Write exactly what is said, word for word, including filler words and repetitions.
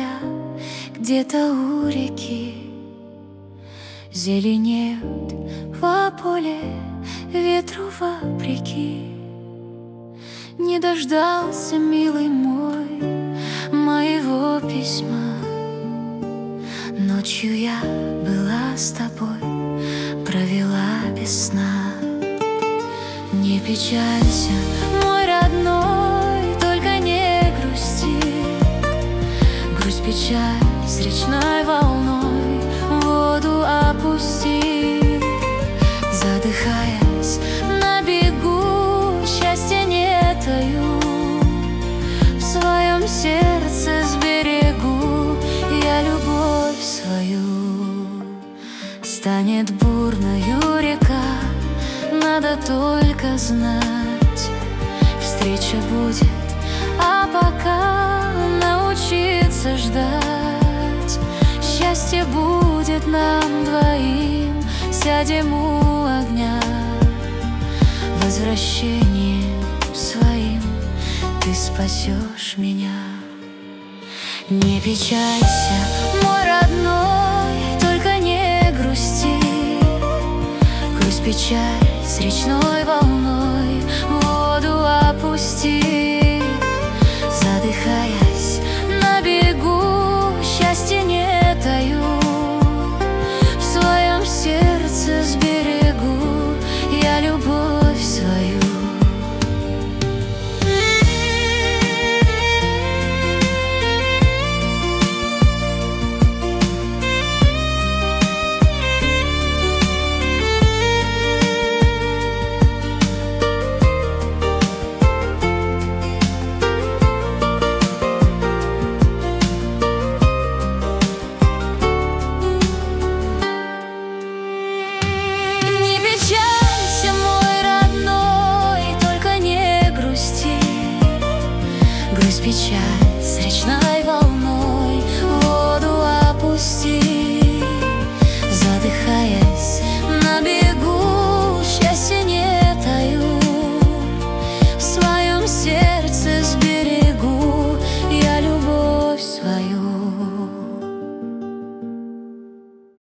я где-то у реки. Зеленеют во поле ветру вопреки. Не дождался, милый мой, моего письма. Ночью я была с тобой, провела без сна. Не печалься, мой родной, только не грусти. Грусть, печаль с речной волной в воду опусти. Задыхаясь на бегу, счастья не таю. В своем сердце сберегу я любовь свою. Станет бурною река, надо только знать, встреча будет, а пока научиться ждать. Счастье будет нам двоим, сядем у огня. Возвращением своим ты спасешь меня. Не печалься, мой родной, только не грусти. Грусть, печаль с речной